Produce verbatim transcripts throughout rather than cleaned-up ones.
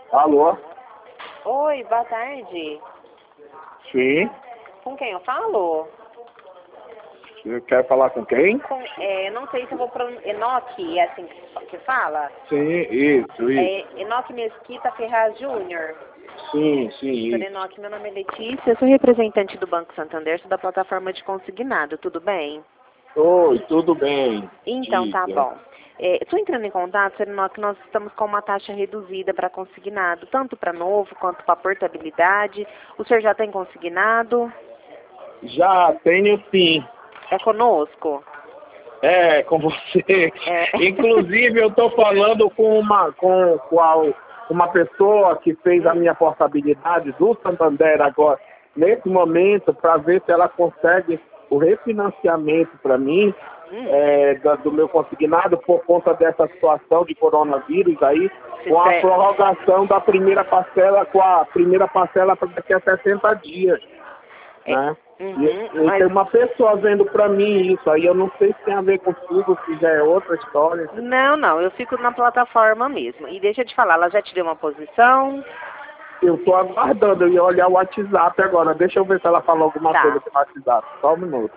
Alô? Oi, boa tarde. Sim. Com quem eu falo? Você quer falar com quem? Com, é, não sei se eu vou pronunciar. Enoque, é assim que que fala? Sim, isso, isso. É Enoque Mesquita Ferraz Júnior. Sim, sim, Doutor isso. Enoque, meu nome é Letícia, eu sou representante do Banco Santander, sou da plataforma de consignado, tudo bem? Oi, tudo bem? Então tá Diga. bom. É, Estou entrando em contato, doutor Enoque, nós estamos com uma taxa reduzida para consignado, tanto para novo quanto para portabilidade. O senhor já tem consignado? Já tenho sim. É conosco? É, com você. É. Inclusive, eu estou falando com uma, com, com a- uma pessoa que fez a Hum. minha portabilidade do Santander agora, nesse momento, para ver se ela consegue o refinanciamento para mim, Hum. é, da- do meu consignado, por conta dessa situação de coronavírus aí, Se com a escreve- prorrogação da primeira parcela, com a primeira parcela para daqui a sessenta dias, É, né? uhum, E, e mas tem uma pessoa vendo pra mim isso, aí eu não sei se tem a ver contigo, se já é outra história. não, não, eu fico na plataforma mesmo. E deixa eu te falar, ela já te deu uma posição? Eu tô aguardando, eu ia olhar o WhatsApp agora, deixa eu ver se ela falou alguma Tá. coisa aqui no WhatsApp, só um minuto.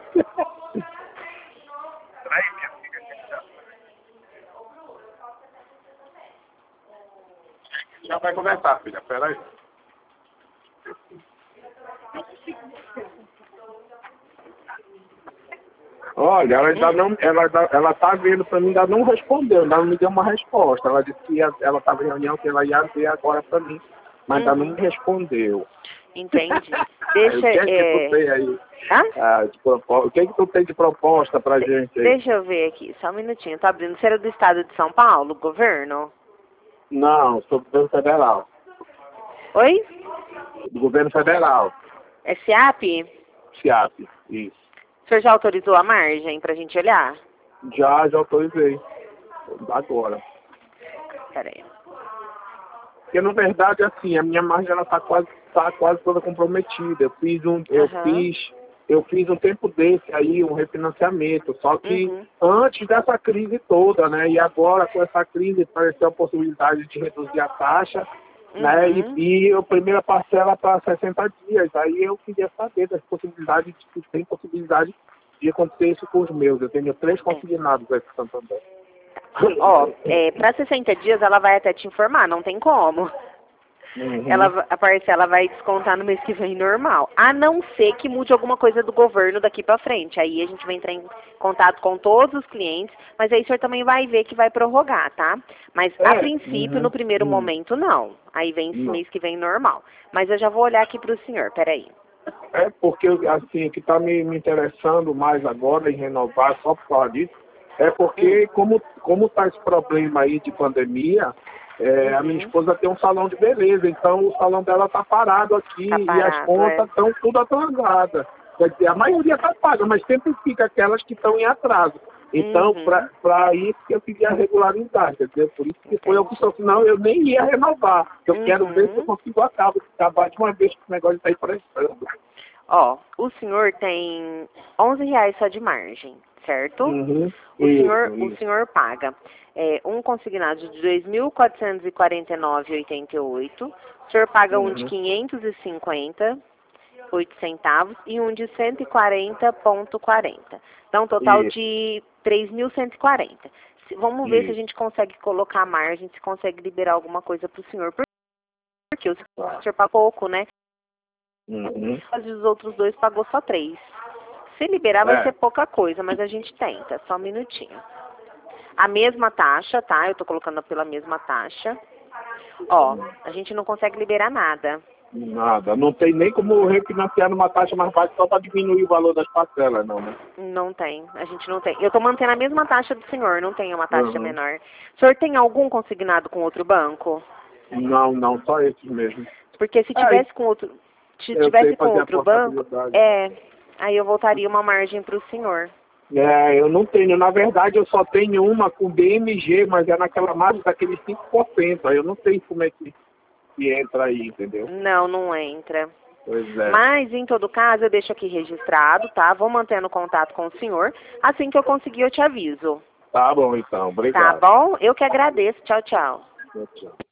Já vai conversar, filha, peraí. Olha, ela ainda não, ela, ainda- ela tá vendo pra mim, ainda não respondeu, ainda não me deu uma resposta. Ela disse que ia, ela estava em reunião, que ela ia ver agora pra mim, mas ainda não Uhum, me respondeu. entendi. Aí, o Deixa, que é que tu é... tem aí? Hã? Ah, de propo- o que é que tu tem de proposta pra gente aí? Deixa eu ver aqui, só um minutinho. Tá abrindo. Você era do estado de São Paulo, governo? Não, sou do governo federal. Oi? Do governo federal, S A P? SIAP, isso. O senhor já autorizou a margem pra gente olhar? Já, já autorizei. Agora. Pera aí. Porque, na verdade, assim, a minha margem, ela tá quase, tá quase toda comprometida. Eu fiz um, eu Aham. fiz, eu fiz um tempo desse aí, um refinanciamento, só que Uhum. antes dessa crise toda, né, e agora com essa crise apareceu a possibilidade de reduzir a taxa, né, e, Uhum. e a primeira parcela para sessenta dias. Aí eu queria saber das possibilidades, se tem possibilidade de acontecer isso com os meus. Eu tenho três É. consignados aqui em Santander. Ó, é, para sessenta dias ela vai até te informar, não tem como. Uhum. Ela, va- a parcela vai descontar no mês que vem normal. A não ser que mude alguma coisa do governo daqui pra frente. Aí a gente vai entrar em contato com todos os clientes, mas aí o senhor também vai ver que vai prorrogar, tá? Mas a É. princípio, no Uhum. primeiro Uhum. momento, não. Aí vem esse Não. mês que vem normal. Mas eu já vou olhar aqui pro senhor, peraí. É porque, assim, o que está me, me interessando mais agora em renovar só por causa disso, é porque Hum. como como está esse problema aí de pandemia, é, a minha Uhum. esposa tem um salão de beleza, então o salão dela está parado aqui Tá e as parado, é. contas estão tudo atrasadas. Quer dizer, a maioria está paga, mas sempre fica aquelas que estão em atraso. Então, Uhum. para isso que eu queria regularidade, quer dizer, por isso que foi a Entendi. opção, senão eu nem ia renovar. Eu quero ver se eu Uhum. consigo acabar, acabar de uma vez com o negócio está aí prestando. Ó, o senhor tem onze reais só de margem, certo? Uhum. O senhor, Isso, o isso. senhor paga é, um consignado de dois mil quatrocentos e quarenta e nove reais e oitenta e oito centavos. O senhor paga um de Uhum. quinhentos e cinquenta e oito centavos e um de cento e quarenta reais e quarenta centavos. Então, um total Isso, de três mil cento e quarenta. Se- Vamos ver se a isso. gente consegue colocar a margem, se consegue liberar alguma coisa para o senhor. Porque o Tá. senhor paga pouco, né? Uhum. Mas os outros dois pagou só três. Se liberar vai É. ser pouca coisa, mas a gente tenta. Só um minutinho. A mesma taxa, tá? Eu tô colocando pela mesma taxa. Ó, a gente não consegue liberar nada. Nada. Não tem nem como refinanciar numa taxa mais baixa só para diminuir o valor das parcelas, não, né? Não tem, a gente não tem. Eu tô mantendo a mesma taxa do senhor, não tem uma taxa Uhum. menor. O senhor tem algum consignado com outro banco? Não, não, só esses mesmo. Porque se É, tivesse com outro, se eu sei tivesse com fazer a outro banco, portabilidade. é, aí eu voltaria uma margem pro senhor. É, eu não tenho. Na verdade, eu só tenho uma com B M G, mas é naquela margem daqueles cinco por cento. Aí eu não sei como é que, que entra aí, entendeu? Não, não entra. Pois é. Mas, em todo caso, eu deixo aqui registrado, tá? Vou mantendo contato com o senhor. Assim que eu conseguir, eu te aviso. Tá bom, então. Tá Obrigado. bom? Eu que agradeço. Tchau, tchau. Tchau, tchau.